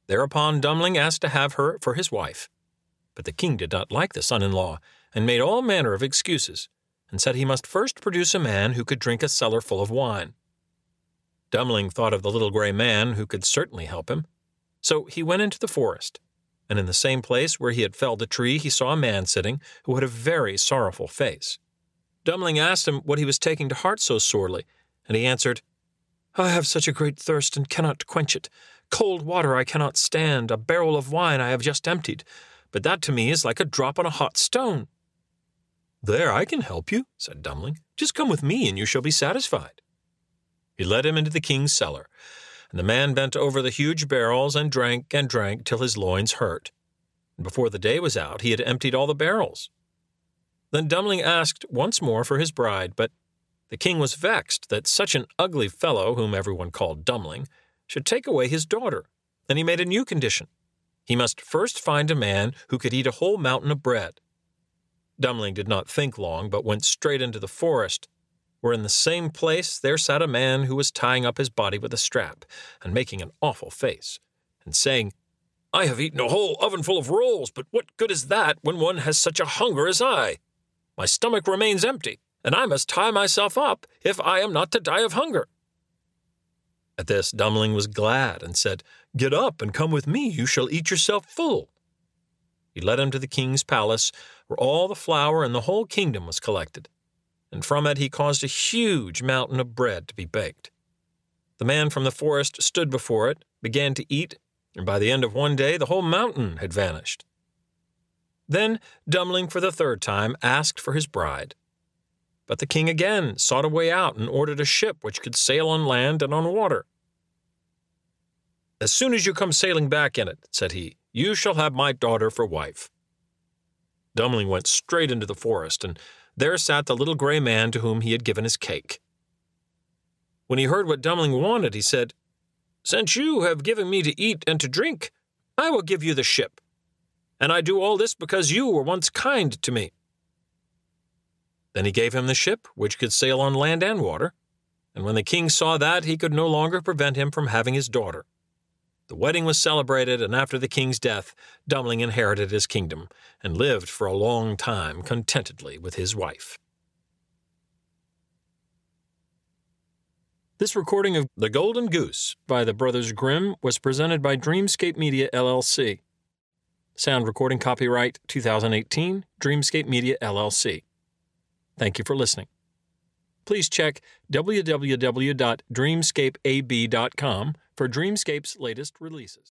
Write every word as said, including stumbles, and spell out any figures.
Thereupon Dummling asked to have her for his wife. But the king did not like the son-in-law, and made all manner of excuses, and said he must first produce a man who could drink a cellar full of wine. Dummling thought of the little gray man who could certainly help him. So he went into the forest, and in the same place where he had felled a tree he saw a man sitting who had a very sorrowful face. Dummling asked him what he was taking to heart so sorely, and he answered, "I have such a great thirst and cannot quench it. Cold water I cannot stand, a barrel of wine I have just emptied, but that to me is like a drop on a hot stone." "There, I can help you," said Dummling. "Just come with me and you shall be satisfied." He led him into the king's cellar, and the man bent over the huge barrels and drank and drank till his loins hurt. And before the day was out, he had emptied all the barrels. Then Dummling asked once more for his bride, but the king was vexed that such an ugly fellow, whom everyone called Dummling, should take away his daughter, and he made a new condition. He must first find a man who could eat a whole mountain of bread. Dummling did not think long, but went straight into the forest, where in the same place there sat a man who was tying up his body with a strap, and making an awful face, and saying, "I have eaten a whole ovenful of rolls, but what good is that when one has such a hunger as I? My stomach remains empty, and I must tie myself up if I am not to die of hunger." At this Dummling was glad, and said, "Get up and come with me, you shall eat yourself full." He led him to the king's palace, where all the flour in the whole kingdom was collected, and from it he caused a huge mountain of bread to be baked. The man from the forest stood before it, began to eat, and by the end of one day the whole mountain had vanished. Then Dummling for the third time asked for his bride. But the king again sought a way out and ordered a ship which could sail on land and on water. "As soon as you come sailing back in it," said he, "you shall have my daughter for wife." Dummling went straight into the forest, and there sat the little gray man to whom he had given his cake. When he heard what Dummling wanted, he said, "Since you have given me to eat and to drink, I will give you the ship. And I do all this because you were once kind to me." Then he gave him the ship, which could sail on land and water, and when the king saw that, he could no longer prevent him from having his daughter. The wedding was celebrated, and after the king's death, Dummling inherited his kingdom, and lived for a long time contentedly with his wife. This recording of The Golden Goose by the Brothers Grimm was presented by Dreamscape Media, L L C. Sound recording copyright two thousand eighteen, Dreamscape Media, L L C. Thank you for listening. Please check w w w dot dreamscape a b dot com for Dreamscape's latest releases.